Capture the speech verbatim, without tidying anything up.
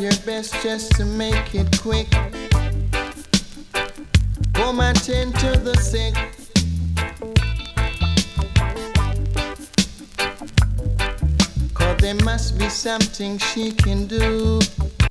your best just to make it quick. Come attend to the sick. Cause there must be something she can do.